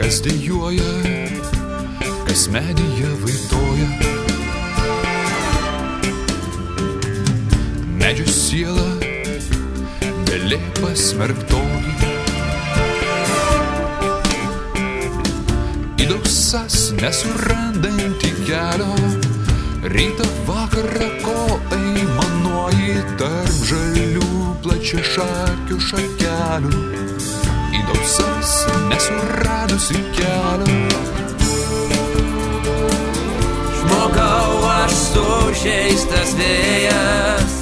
kas dejuoja, kas medyje vaitoja. Medžio siela, belė pasmerktoji. Į dausas nesurandanti kelio, rytą vakarą ko aimanuoji tarp žalių plačiašakių šakelių. Į dausas nesuradusi kelio. Žmogau, aš sužeistas vėjas,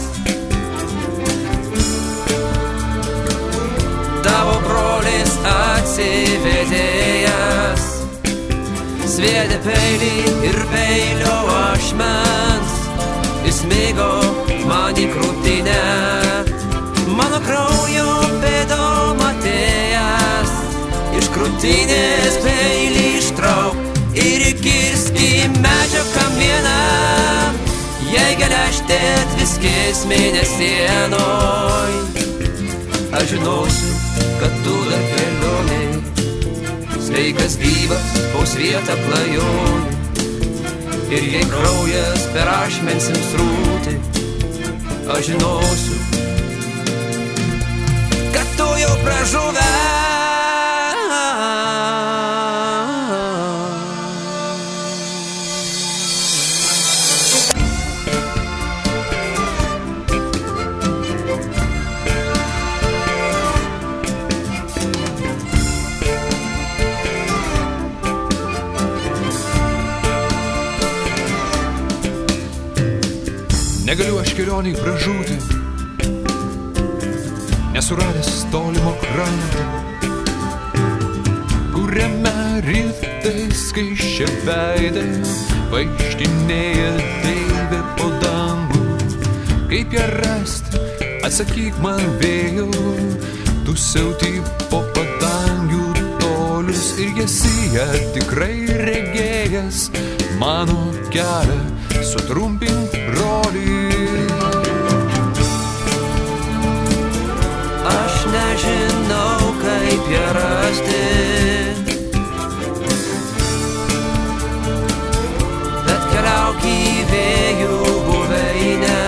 tavo brolis atsivedėjas, sviedė peilį ir peilio ašmens, įsmigo man į krūtinę, mano kraujo pėdom atėjęs, iš krūtinės peilį ištrauk ir įkirsk į medžio kamieną, jei geležtėt viskės mėnesienoj. Aš žinosiu, kad tu dar kelioniai, sveikas gyvas, paus vietą klajoji. Ir jei kraujas per ašmensims rūti, aš žinosiu, kad tu jau pražuvęs. Negaliu aš kelioniai pražūti, nesuradęs tolimo kranto, kuriame rytais skaiščia veidai vaikštinėja deivė po dangų. Kaip ją rasti, atsakyk man vėjau, tu siauti po padangių tolius ir esi ją tikrai regėjęs, mano kelią sutrumpink brolį. Aš nežinau, kaip ją rasti, bet keliauk į vėjų buveinę,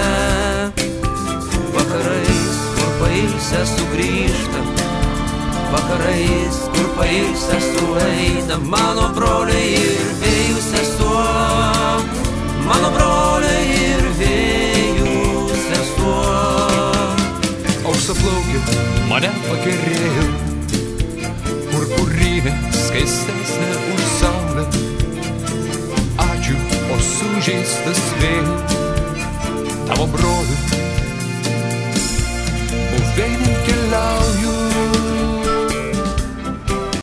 vakarais, kur pailsę sugrįžta, vakarais, kur pailsę sueina, mano broliai ir vėjų sesuo, mano broliai ir vėjų sesuo. Auksaplaukė mane pakerėjo, purpurinė skaistesnė už saulę. Ačiū, o sužeistas vėjų, tavo brolių buveinė